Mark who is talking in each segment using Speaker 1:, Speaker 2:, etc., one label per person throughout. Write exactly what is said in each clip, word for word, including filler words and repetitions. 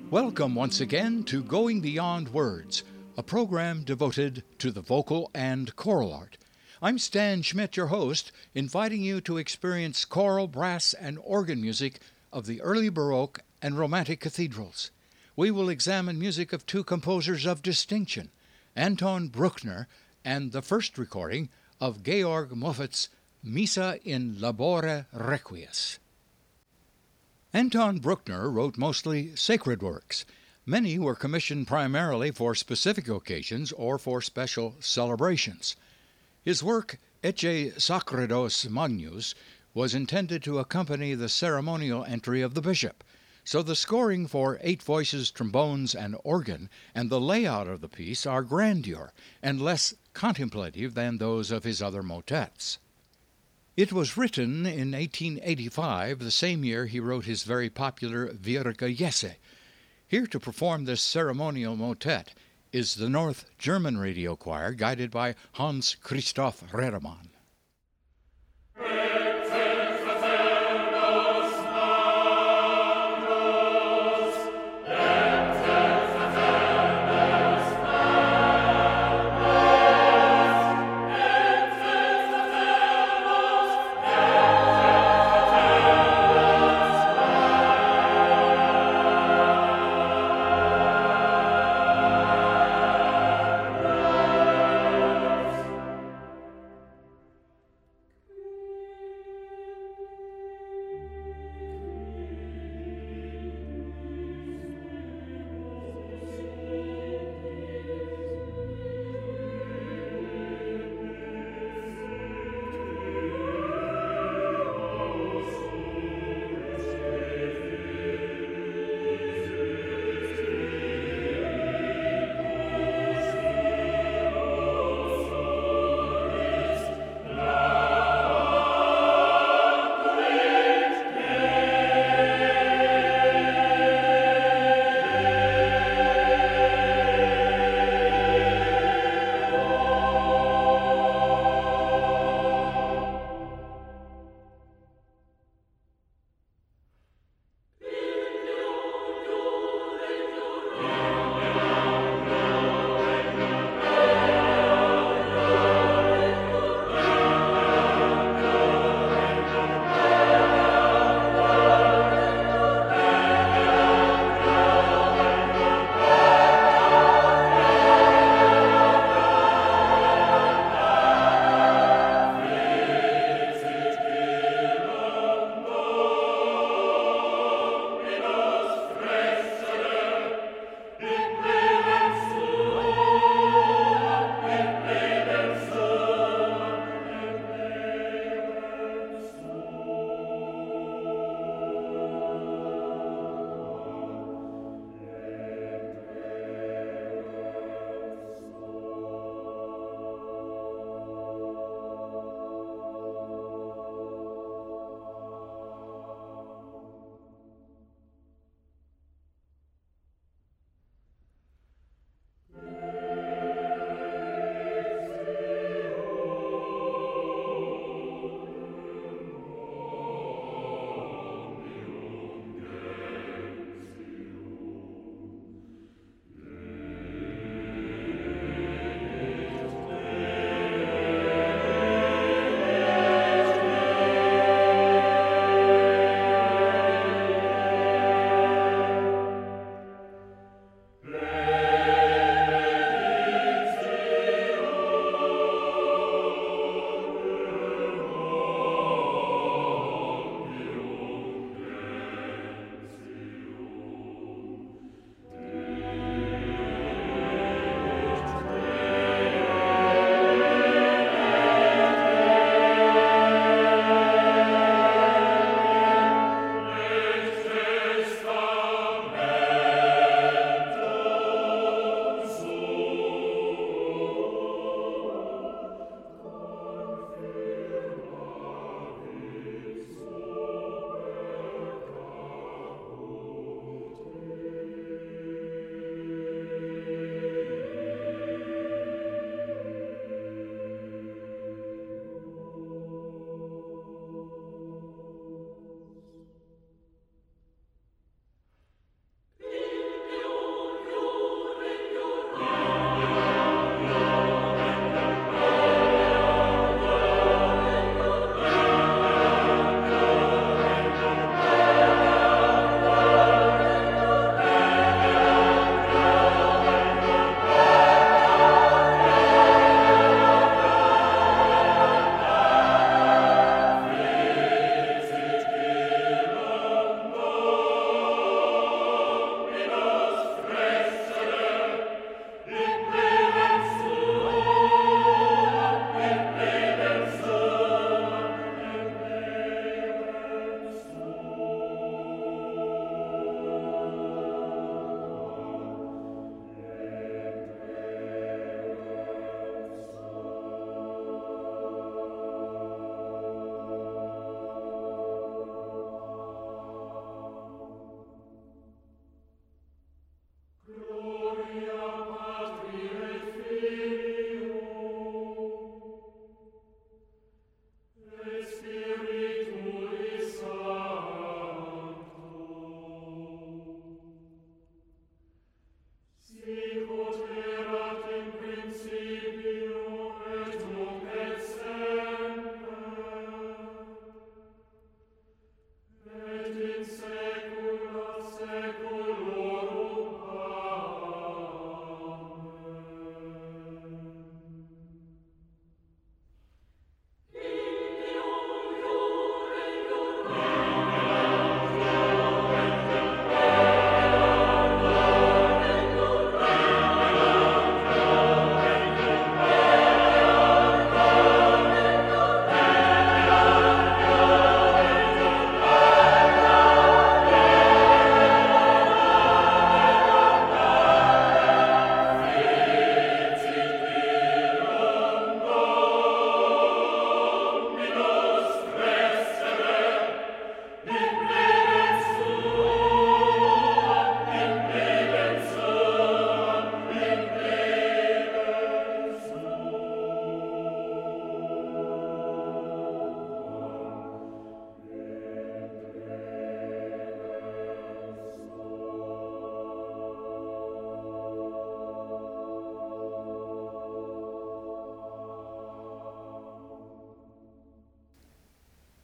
Speaker 1: Welcome once again to Going Beyond Words, a program devoted to the vocal and choral art. I'm Stan Schmidt, your host, inviting you to experience choral, brass, and organ music of the early Baroque and Romantic cathedrals. We will examine music of two composers of distinction, Anton Bruckner and the first recording of Georg Moffat's Missa in Labore Requies. Anton Bruckner wrote mostly sacred works. Many were commissioned primarily for specific occasions or for special celebrations. His work, Ecce Sacrados Magnus, was intended to accompany the ceremonial entry of the bishop, so the scoring for eight voices, trombones, and organ, and the layout of the piece are grandeur and less contemplative than those of his other motets. It was written in eighteen eighty-five, the same year he wrote his very popular Virge Jesse. Here to perform this ceremonial motet is the North German Radio Choir, guided by Hans Christoph Redemann.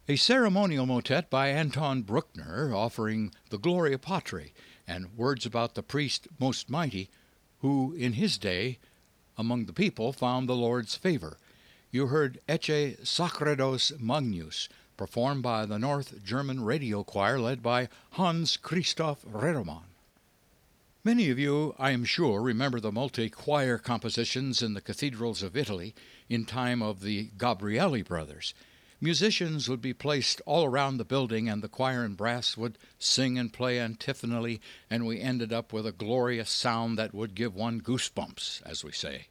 Speaker 1: A ceremonial motet by Anton Bruckner offering the Gloria Patri and words about the priest most mighty, who in his day among the people found the Lord's favor. You heard Ecce Sacrados Magnus, performed by the North German Radio Choir led by Hans Christoph Redermann. Many of you, I am sure, remember the multi-choir compositions in the cathedrals of Italy in time of the Gabrieli brothers. Musicians would be placed all around the building, and the choir and brass would sing and play antiphonally, and we ended up with a glorious sound that would give one goosebumps, as we say.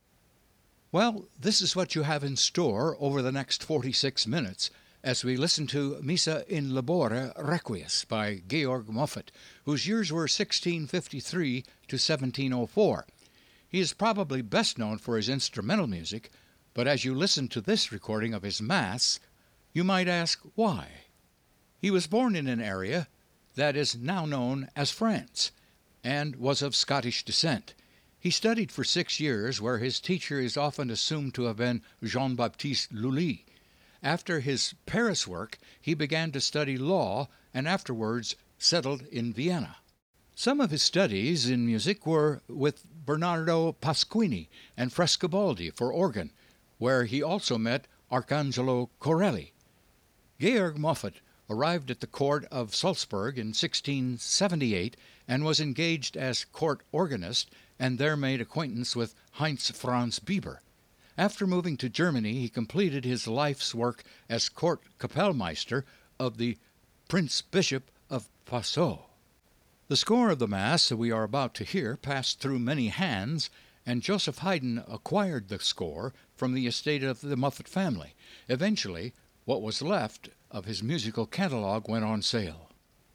Speaker 1: Well, this is what you have in store over the next forty-six minutes as we listen to Missa in Labore Requies by Georg Moffat, whose years were sixteen fifty-three to seventeen oh four. He is probably best known for his instrumental music, but as you listen to this recording of his Mass, you might ask why. He was born in an area that is now known as France, and was of Scottish descent. He studied for six years, where his teacher is often assumed to have been Jean-Baptiste Lully. After his Paris work, he began to study law and afterwards settled in Vienna. Some of his studies in music were with Bernardo Pasquini and Frescobaldi for organ, where he also met Arcangelo Corelli. Georg Moffat arrived at the court of Salzburg in sixteen seventy-eight and was engaged as court organist, and there made acquaintance with Heinz Franz Bieber. After moving to Germany, he completed his life's work as court Kapellmeister of the Prince Bishop of Passau. The score of the Mass that we are about to hear passed through many hands, and Joseph Haydn acquired the score from the estate of the Moffat family. Eventually, what was left of his musical catalog went on sale.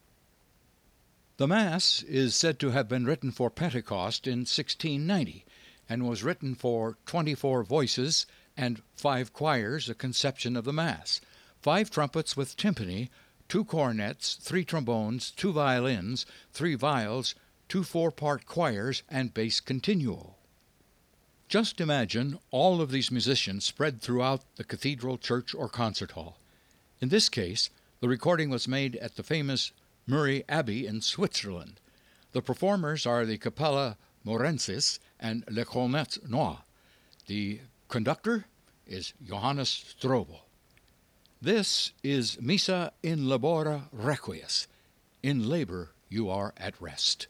Speaker 1: The Mass is said to have been written for Pentecost in sixteen ninety, and was written for twenty-four voices and five choirs, a conception of the Mass, five trumpets with timpani, two cornets, three trombones, two violins, three viols, two four-part choirs, and bass continuo. Just imagine all of these musicians spread throughout the cathedral, church, or concert hall. In this case, the recording was made at the famous Muri Abbey in Switzerland. The performers are the Capella Morensis and Le Cornet Noir. The conductor is Johannes Strobel. This is Missa in Labore Requies. In labor you are at rest.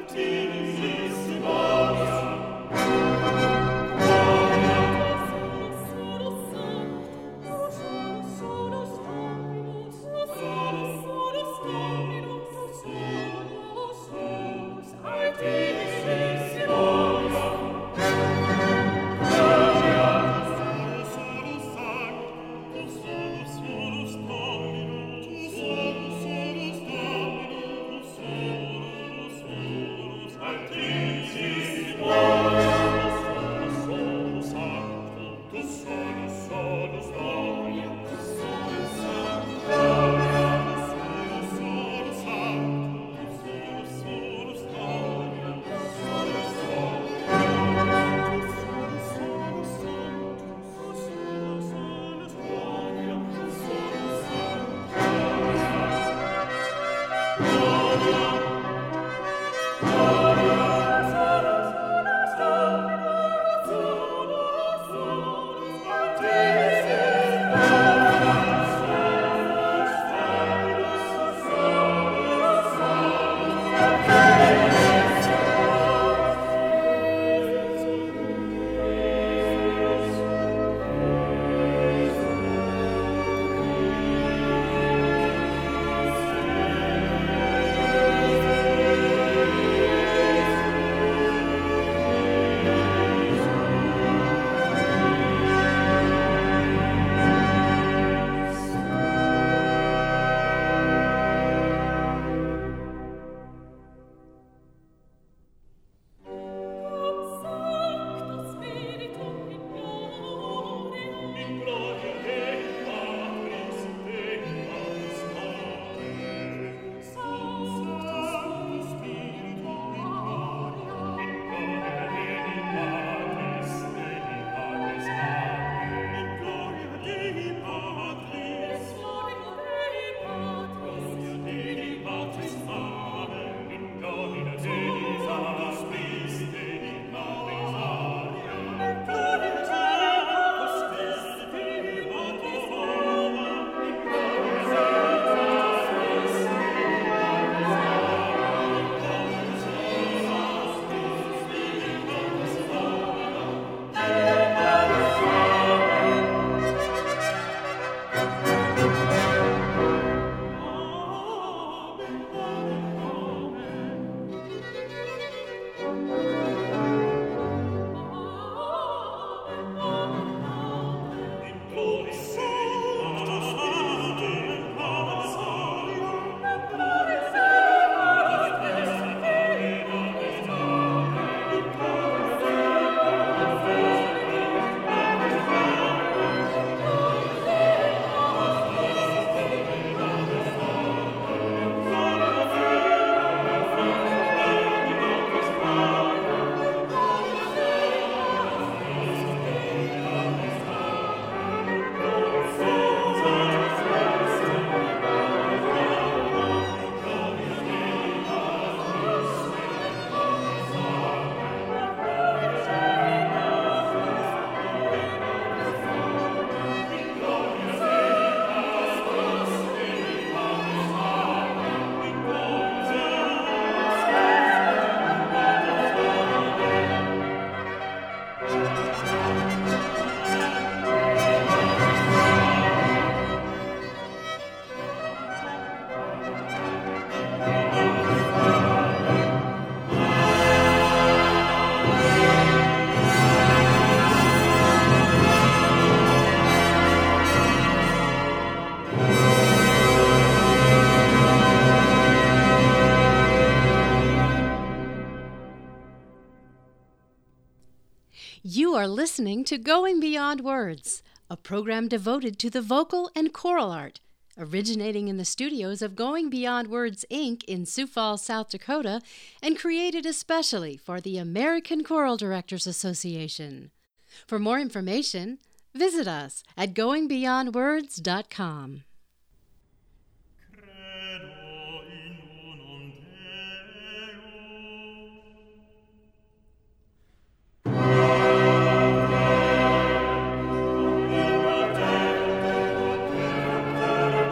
Speaker 2: You are listening to Going Beyond Words, a program devoted to the vocal and choral art, originating in the studios of Going Beyond Words, Incorporated in Sioux Falls, South Dakota, and created especially for the American Choral Directors Association. For more information, visit us at going beyond words dot com.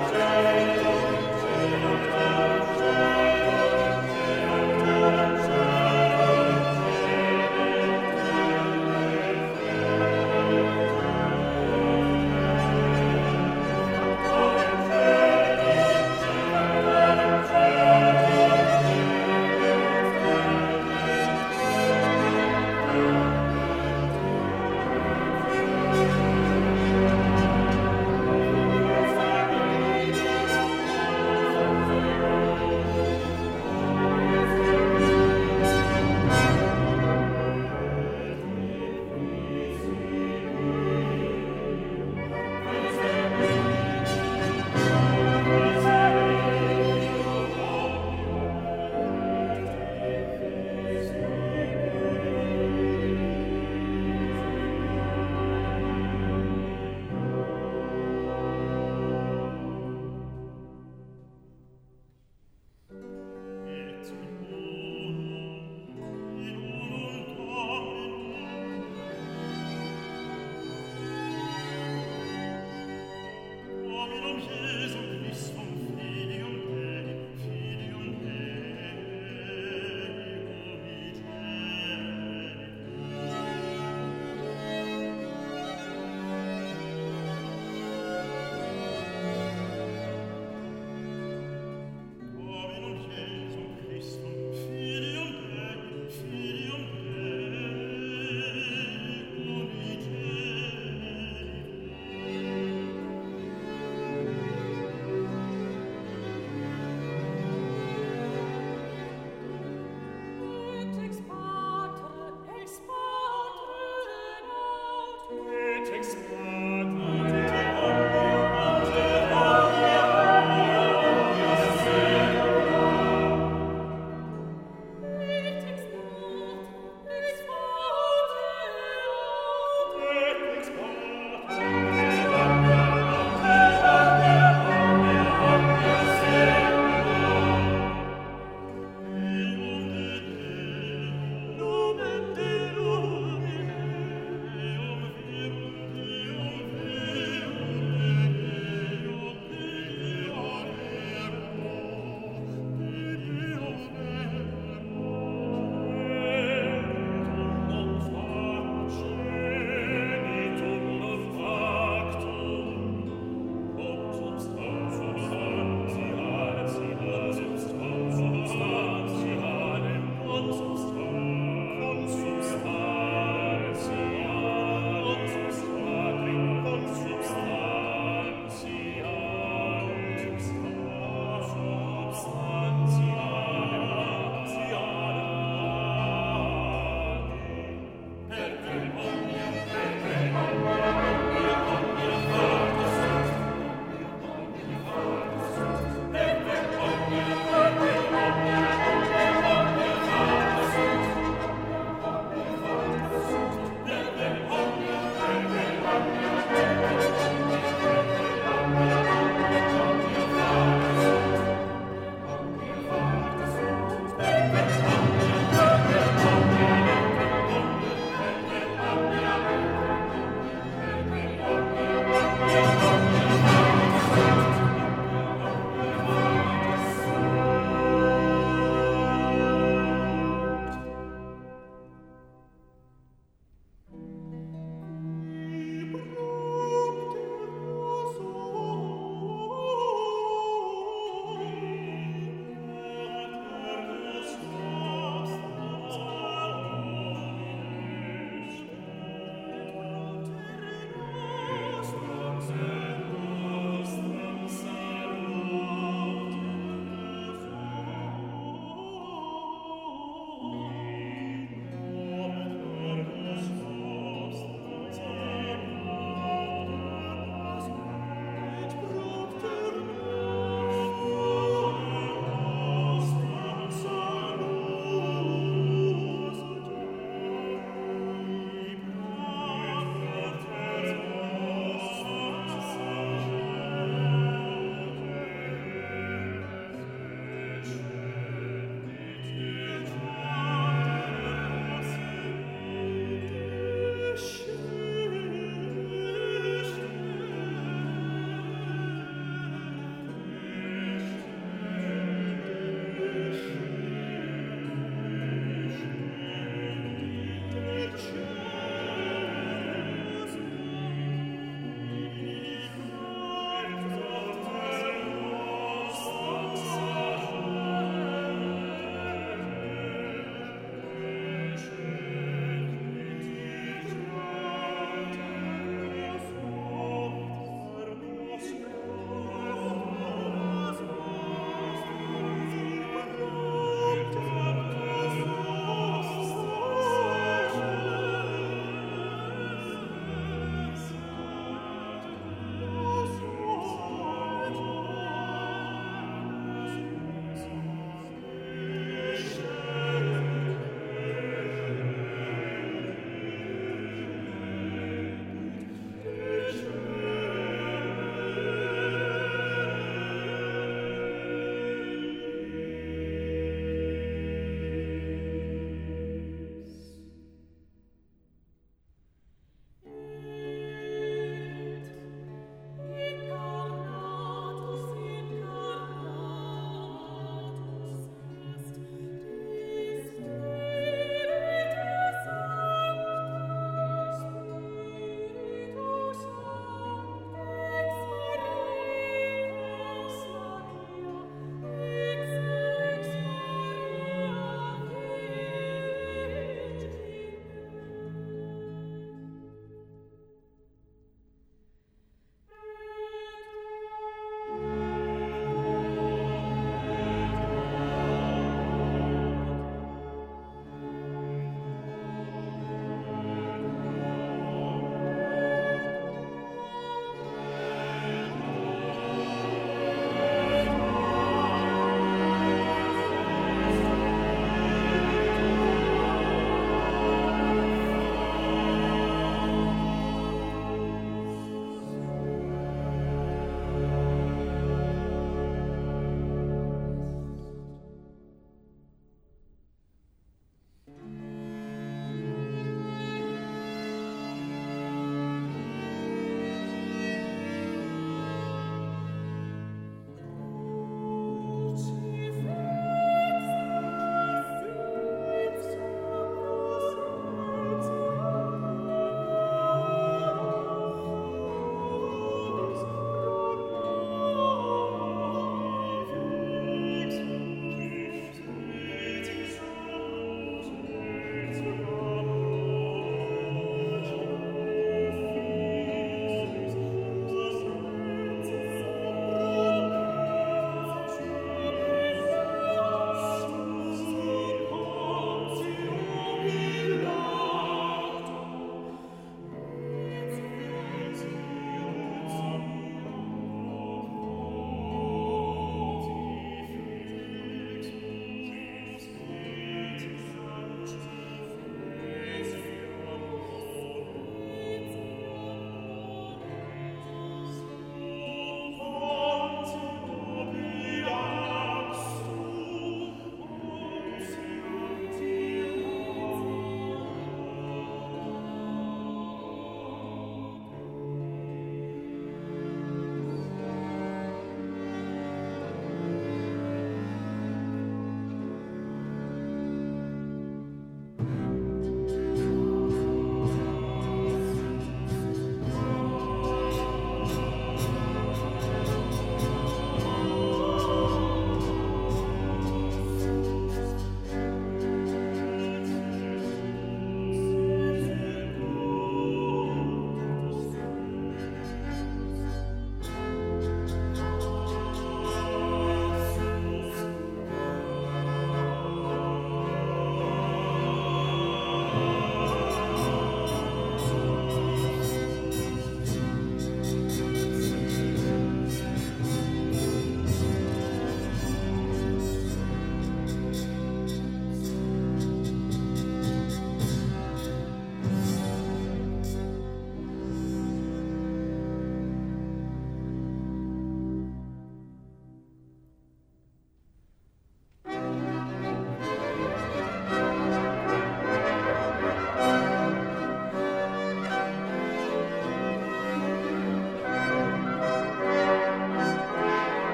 Speaker 3: Thank you.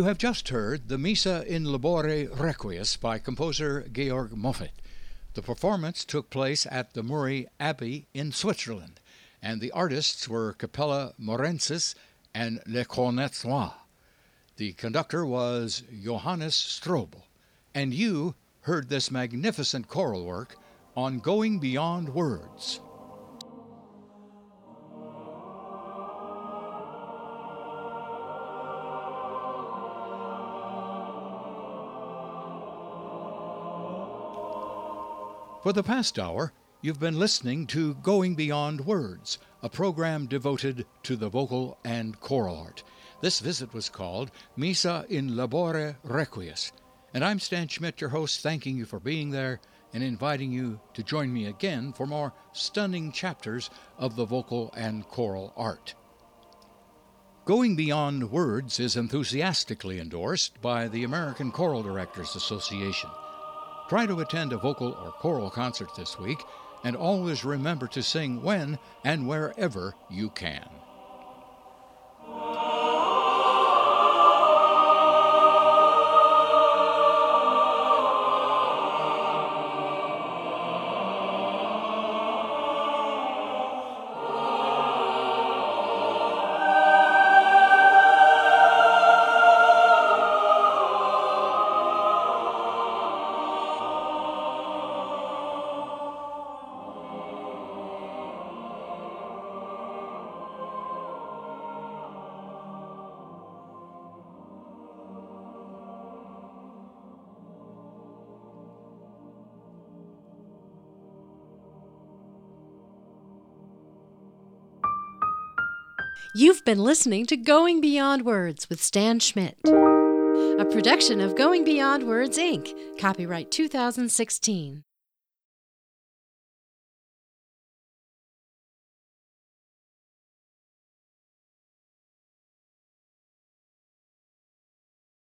Speaker 1: You have just heard the Missa in Labore Requies by composer Georg Moffat. The performance took place at the Muri Abbey in Switzerland, and the artists were Capella Morensis and Le Cornet Noir. The conductor was Johannes Strobel, and you heard this magnificent choral work on Going Beyond Words. For the past hour, you've been listening to Going Beyond Words, a program devoted to the vocal and choral art. This visit was called Missa in Labore Requies, and I'm Stan Schmidt, your host, thanking you for being there and inviting you to join me again for more stunning chapters of the vocal and choral art. Going Beyond Words is enthusiastically endorsed by the American Choral Directors Association. Try to attend a vocal or choral concert this week, and always remember to sing when and wherever you can.
Speaker 2: You've been listening to Going Beyond Words with Stan Schmidt, a production of Going Beyond Words, Incorporated. Copyright two thousand sixteen.